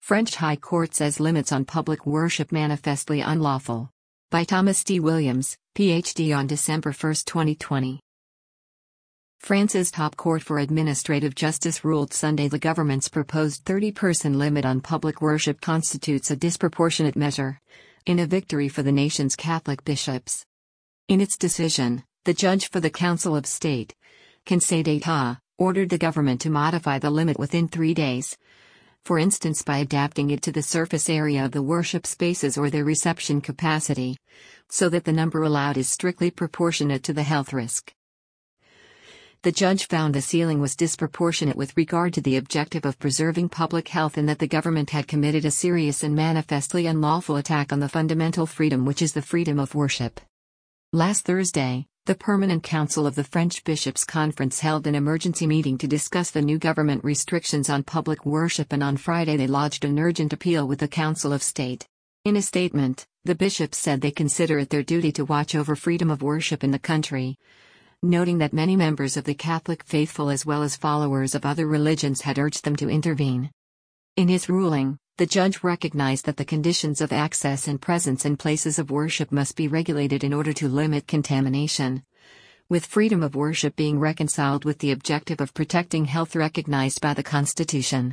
French High Court says limits on public worship manifestly unlawful. By Thomas D. Williams, Ph.D. on December 1, 2020. France's top court for administrative justice ruled Sunday the government's proposed 30-person limit on public worship constitutes a disproportionate measure, in a victory for the nation's Catholic bishops. In its decision, the judge for the Council of State, Conseil d'État, ordered the government to modify the limit within 3 days, for instance by adapting it to the surface area of the worship spaces or their reception capacity, so that the number allowed is strictly proportionate to the health risk. The judge found the ceiling was disproportionate with regard to the objective of preserving public health and that the government had committed a serious and manifestly unlawful attack on the fundamental freedom which is the freedom of worship. Last Thursday, the Permanent Council of the French Bishops' Conference held an emergency meeting to discuss the new government restrictions on public worship, and on Friday they lodged an urgent appeal with the Council of State. In a statement, the bishops said they consider it their duty to watch over freedom of worship in the country, noting that many members of the Catholic faithful as well as followers of other religions had urged them to intervene. In his ruling, the judge recognized that the conditions of access and presence in places of worship must be regulated in order to limit contamination, with freedom of worship being reconciled with the objective of protecting health recognized by the Constitution.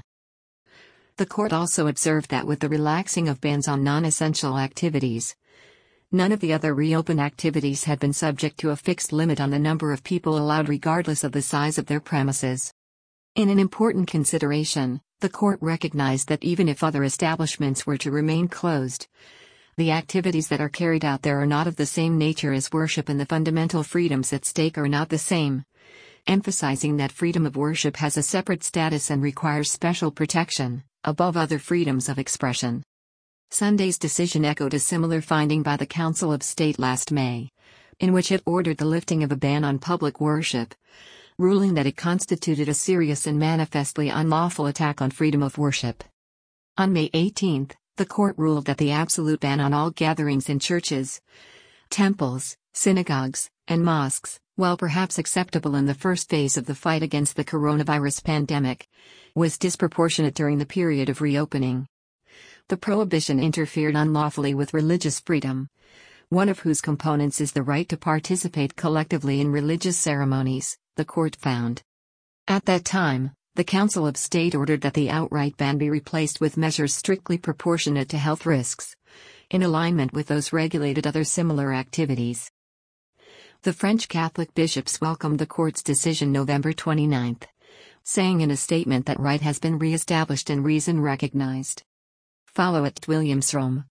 The court also observed that with the relaxing of bans on non-essential activities, none of the other reopened activities had been subject to a fixed limit on the number of people allowed regardless of the size of their premises. In an important consideration, the court recognized that even if other establishments were to remain closed, the activities that are carried out there are not of the same nature as worship and the fundamental freedoms at stake are not the same, emphasizing that freedom of worship has a separate status and requires special protection, above other freedoms of expression. Sunday's decision echoed a similar finding by the Council of State last May, in which it ordered the lifting of a ban on public worship, ruling that it constituted a serious and manifestly unlawful attack on freedom of worship. On May 18, the court ruled that the absolute ban on all gatherings in churches, temples, synagogues, and mosques, while perhaps acceptable in the first phase of the fight against the coronavirus pandemic, was disproportionate during the period of reopening. The prohibition interfered unlawfully with religious freedom, one of whose components is the right to participate collectively in religious ceremonies, the court found. At that time, the Council of State ordered that the outright ban be replaced with measures strictly proportionate to health risks, in alignment with those regulated other similar activities. The French Catholic bishops welcomed the court's decision November 29, saying in a statement that right has been re-established and reason recognized. Follow at Williams Rome.